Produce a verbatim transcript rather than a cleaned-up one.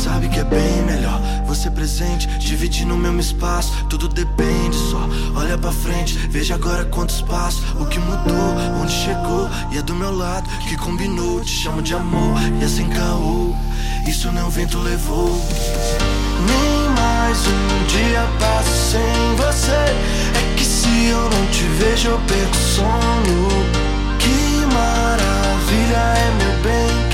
sabe que é bem melhor você presente, dividindo o mesmo espaço. Tudo depende só, olha pra frente, veja agora quantos passos. O que mudou, onde chegou, e é do meu lado que combinou. Te chamo de amor, e é sem caô, isso não o vento levou. Nem mais um dia passa sem você. É que se eu não te vejo eu perco o sono. Que maravilha, é meu bem.